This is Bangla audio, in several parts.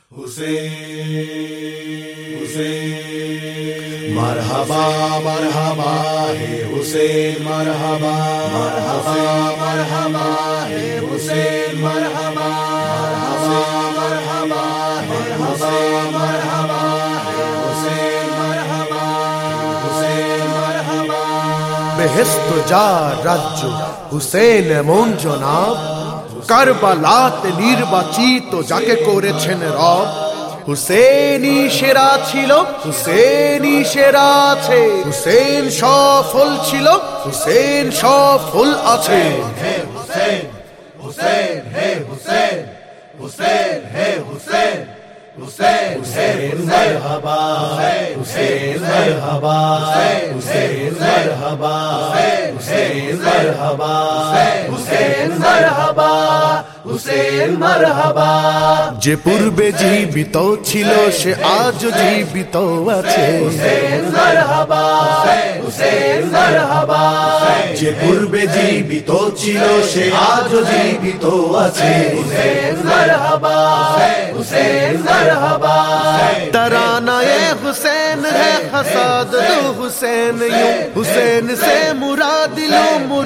हुसैन हुसैन मरहबा मरहबा हे हुसैन मरहबा मरहबा मरहबा हे हुसैन मरहबा मरहबा मरहबा मरहबा हे हुसैन मरहबा हुसैन मरहबा বেহেশত যার রাজ্য হুসেন এমন জনাব, কারবালাতে নির্বাচিত যাকে করেছেন রব। হুসেনই সেরা ছিল, হুসেনই সেরা আছে, হুসেন সফল ছিল, হুসেন সফল আছে। हुसैन हुसैन है हुसैन हुसैन है हुसैन हुसैन हुसैन मरहबा हुसैन मरहबा हुसैन मरहबा हुसैन मरहबा हुसैन मरहबा हुसैन मरहबा। যে পূর্বে জীবিত ছিল সে আজ জীবিত আছে, हुसैन मरहबा हुसैन मरहबा। যে পূর্বে জীবিত ছিল সে আজ জীবিত আছে, हुसैन मरहबा हुसैन मरहबा। तरानाए हुसैन है हसाद दो हुसैन यूं, हुसैन से मुराद लो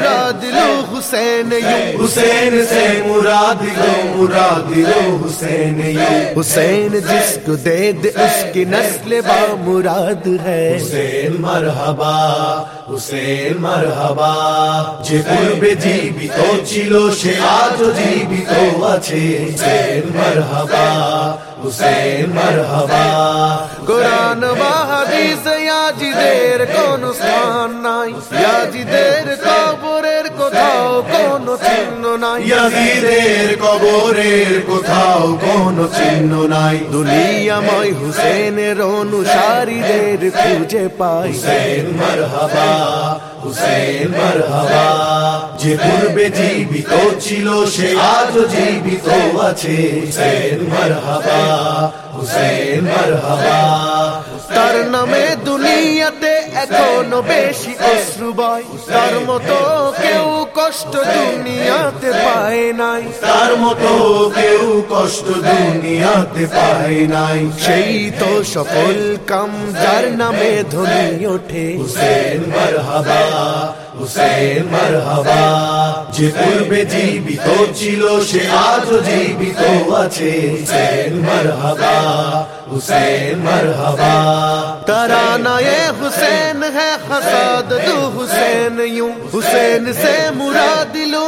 हुसैन यूं, हुसैन से मुराद लो हुसैन यूं। हुसैन जिसको दे दे उसकी नस्ल बा मुराद है। हुसैन मरहबा हुसैन मरहबा। যে পূর্বে জীবিত ছিল সে আজ জীবিত আছে, हुसैन मरहबा हुसैन मरहबा। कुरान व हदीस याजिদের কোনো স্থান নাই, ইয়াজিদের কবরের কোথাও কোনো চিহ্ন নাই, ইয়াজিদের কবরের কোথাও কোনো চিহ্ন নাই। দুনিয়াময় হুসেনের অনুসারীদের খুঁজে পাই। हुसैन मरहबा हुसैन मरहबा। যে পূর্বে জীবিত ছিল সে আজ জীবিত আছে, हुसैन मरहबा हुसैन मरहबा। তার নামে দুনিয়াতে এখনো বেশি অশ্রু বয়, তার মতো কেউ কষ্ট দুনিয়াতে পায় নাই, তার মতো কেউ কষ্ট দুনিয়াতে পায় নাই। সেই তো সফল কাম যার নামে ধ্বনি ওঠে। हुसैन मरहबा हुसैन मरहबा। যে পূর্বে জীবিত ছিল সে আজ জীবিত আছে, हुसैन मरहबा हुसैन मरहबा। तरानाए हुसैन है हसाद दो हुसैन यूं, हुसैन से मुराद लो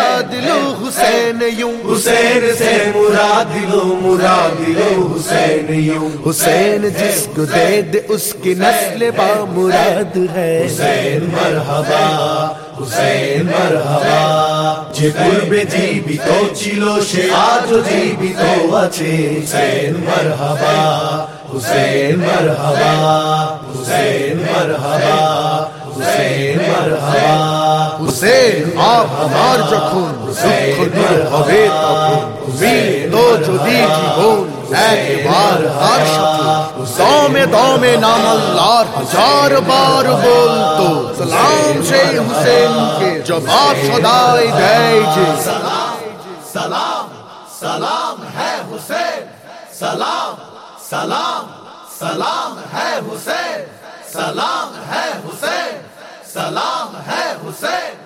हुसैन यूं, हुसैन से मुराद लो हुसैन यूं। हुसैन जिसको दे दे उसकी नस्ल बा मुराद है। हुसैन मरहबा हुसैन मरहबा। যে পূর্বে জীবিত ছিল সে আজ জীবিত আছে, हुसैन मरहबा हुसैन मरहबा हुसैन मरहबा हुसैन मरहबा। হুসেন আমার যখন দুঃখ দূর হবে তখন বীর তো যদি জীবন একবার আর সাথে দমে দমে নাম আল্লাহর হাজার বার বলতো, সালাম সেই হুসেনকে জবাব সদাই দেয় যে सलाम सलाम सलाम है हुसैन, सलाम सलाम सलाम है हुसैन, सलाम है हुसैन, सलाम है हुसैन।